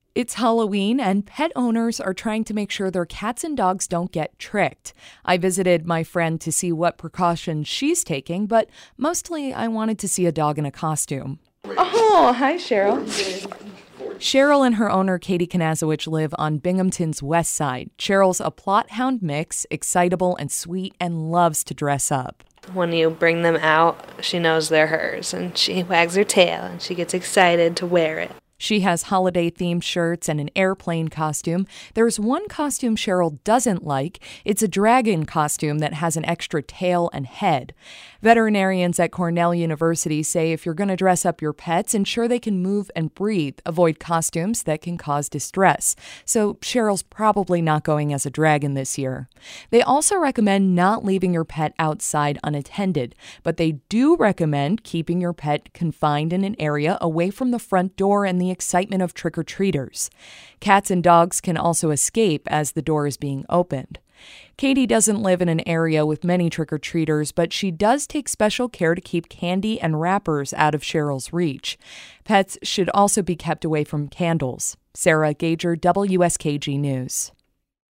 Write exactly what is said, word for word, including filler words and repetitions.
It's Halloween, and pet owners are trying to make sure their cats and dogs don't get tricked. I visited my friend to see what precautions she's taking, but mostly I wanted to see a dog in a costume. Oh, hi, Cheryl. Cheryl and her owner, Katie Kanazowich, live on Binghamton's west side. Cheryl's a Plott Hound mix, excitable and sweet, and loves to dress up. When you bring them out, she knows they're hers, and she wags her tail, and she gets excited to wear it. She has holiday-themed shirts and an airplane costume. There's one costume Cheryl doesn't like. It's a dragon costume that has an extra tail and head. Veterinarians at Cornell University say if you're going to dress up your pets, ensure they can move and breathe. Avoid costumes that can cause distress. So Cheryl's probably not going as a dragon this year. They also recommend not leaving your pet outside unattended, but they do recommend keeping your pet confined in an area away from the front door and the excitement of trick-or-treaters. Cats and dogs can also escape as the door is being opened. Katie doesn't live in an area with many trick-or-treaters, but she does take special care to keep candy and wrappers out of Cheryl's reach. Pets should also be kept away from candles. Sarah Gager, W S K G News.